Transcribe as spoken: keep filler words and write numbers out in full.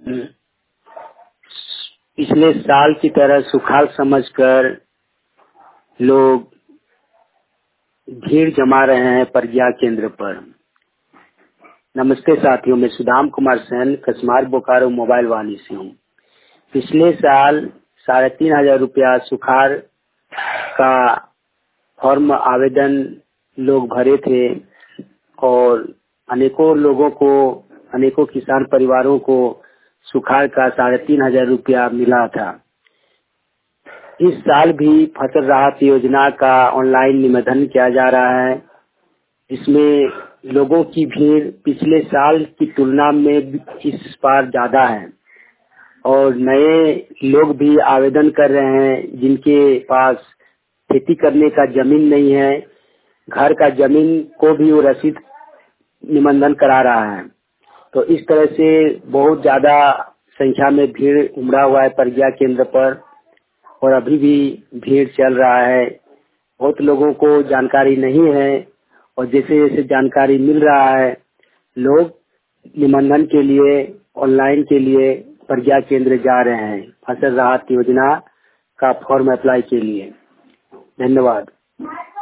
पिछले साल की तरह सुखाड़ समझकर लोग भीड़ जमा रहे हैं प्रज्ञा केंद्र पर। नमस्ते साथियों, मैं सुदाम कुमार सेन कसमार बोकारो मोबाइल वाली से हूँ। पिछले साल साढ़े तीन हजार रुपया सुखाड़ का फॉर्म आवेदन लोग भरे थे और अनेकों लोगों को, अनेकों किसान परिवारों को सुखाड़ का साढ़े तीन हजार रुपया मिला था। इस साल भी फसल राहत योजना का ऑनलाइन निबंधन किया जा रहा है। इसमें लोगों की भीड़ पिछले साल की तुलना में इस बार ज्यादा है और नए लोग भी आवेदन कर रहे हैं जिनके पास खेती करने का जमीन नहीं है, घर का जमीन को भी वो रसीद निबंधन करा रहा है। तो इस तरह से बहुत ज्यादा संख्या में भीड़ उमड़ा हुआ है प्रज्ञा केंद्र पर और अभी भी भीड़ चल रहा है। बहुत लोगों को जानकारी नहीं है और जैसे जैसे जानकारी मिल रहा है, लोग निबंधन के लिए, ऑनलाइन के लिए प्रज्ञा केंद्र जा रहे हैं फसल राहत योजना का फॉर्म अप्लाई के लिए। धन्यवाद।